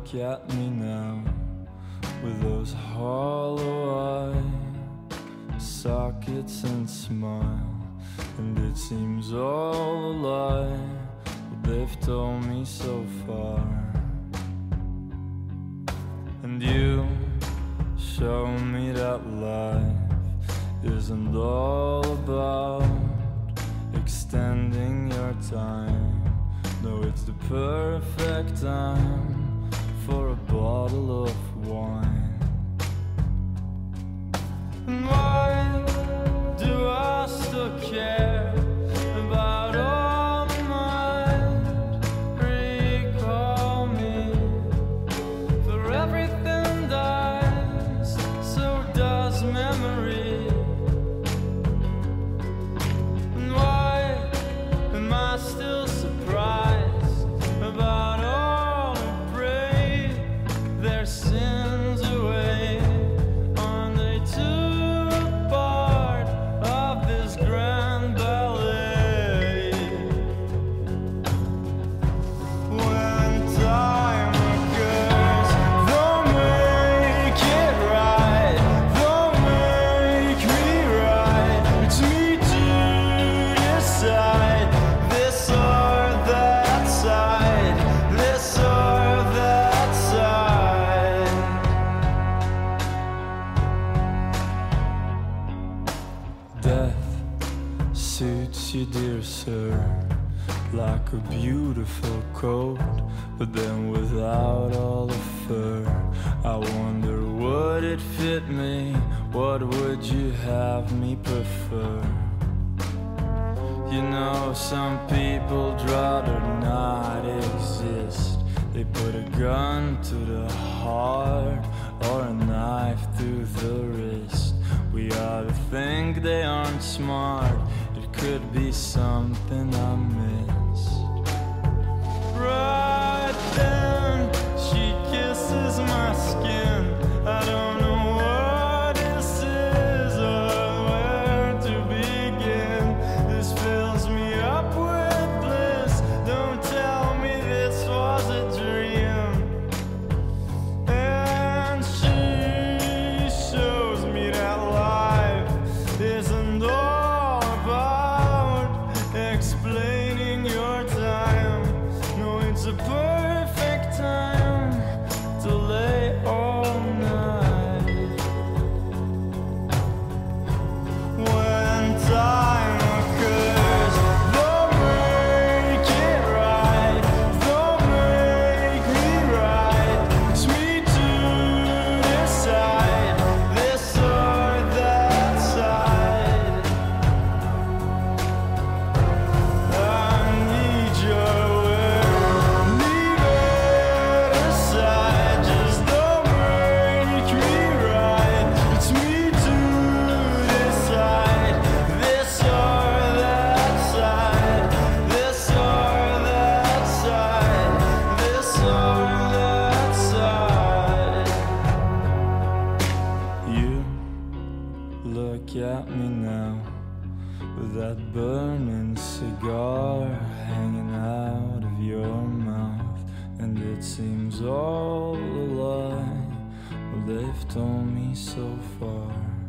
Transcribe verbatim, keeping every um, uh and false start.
look at me now with those hollow eyes, sockets and smile, and it seems all a lie, what they've told me so far. And you show me that life isn't all about extending your time. No, it's the perfect time for a bottle of wine. And why do I still care about all the might recall me? For everything dies, so does memory. And why am I still surprised about all who pray their sins away? Aren't they too a part of this grand ballet? When time occurs, they'll make it right, they'll make me right. It's me to decide this or that side, this or that side. Death suits you, dear sir, like a beautiful coat, but then without all the fur. I wonder, would it fit me? What would you have me prefer? You know, some people'd rather not exist. They put a gun to the heart or a knife through the wrist. We ought to think they aren't smart. It could be something I missed. Right then, she kisses my skin. I don't know what this is or where to begin. This fills me up with bliss. Don't tell me this was a dream. And she shows me that life isn't all about explaining your time. No, it's a perfect time to lay all night. When time occurs, they'll make it right, they'll make me right. It's me to decide this or that side. I need your word, leave it aside. Just don't make me right. It's me to decide this or that side, this or that side, this or that side. You look at me now with that burning cigar hanging out of your mouth, and it seems all a lie, well, they've told me so far.